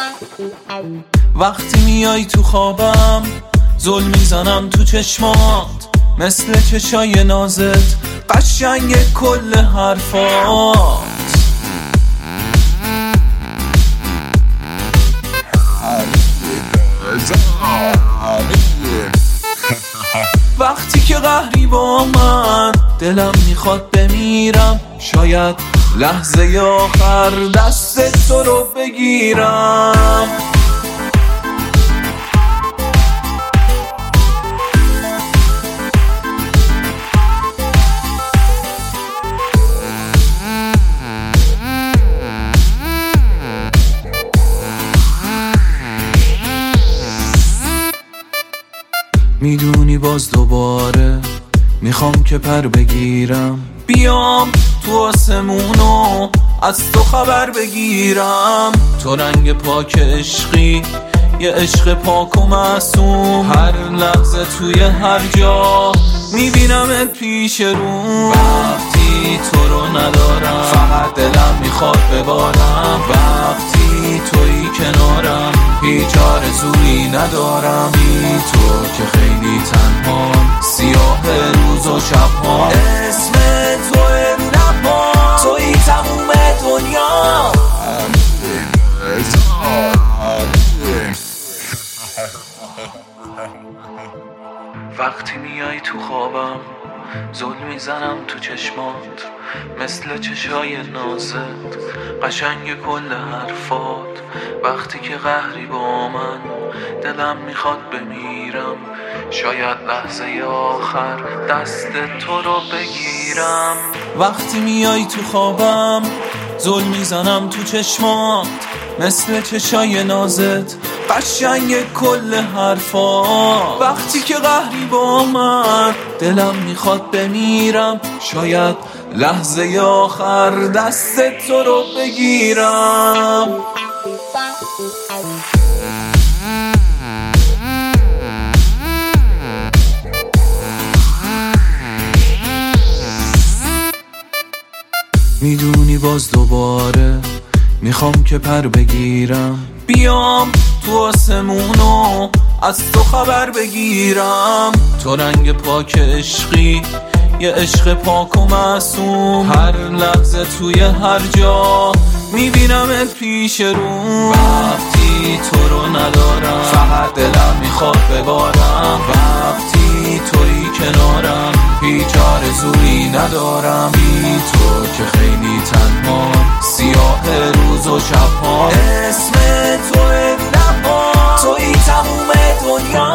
وقتی میای تو خوابم زل میزنم تو چشمات، مثل چشای نازت قشنگ کل حرفات. وقتی که قهری با من دلم میخواد بمیرم، شاید لحظه آخر دست تو رو بگیرم. میدونی باز دوباره میخوام که پر بگیرم، بیام تو آسمونو از تو خبر بگیرم. تو رنگ پاک عشقی، یه عشق پاک و معصوم، هر لحظه توی هر جا میبینمت پیش رو. وقتی تو رو ندارم فقط دلم میخواد ببارم، وقتی توی کنارم هیچ آرزویی ندارم. بی تو که خیلی تنهام، سیاه روز و شبها، اسم توی رو لبها، توی تموم دنیا. وقتی میای تو خوابم زل میزنم تو چشمات، مثل چشای نازت قشنگ کل حرفات. وقتی که قهری با من دلم میخواد بمیرم، شاید لحظه آخر دست تو رو بگیرم. وقتی میای تو خوابم زل میزنم تو چشمات، مثل چشای نازت قشنگ کل حرفات. وقتی که قهری با من دلم میخواد بمیرم، شاید لحظه آخر دست تو رو بگیرم. میدونی باز دوباره میخوام که پر بگیرم، بیام تو آسمونو از تو خبر بگیرم. تو رنگ پاک عشقی، یه عشق پاک و معصوم، هر لحظه توی هر جا میبینمت پیش رو. وقتی تو رو ندارم فقط دلم میخواد ببارم، وقتی توی کنارم هیچ آرزویی ندارم. بی تو که خیلی تنهام، سیاه روز و شبها، اسم توی رو لبها، توی تموم دنیا.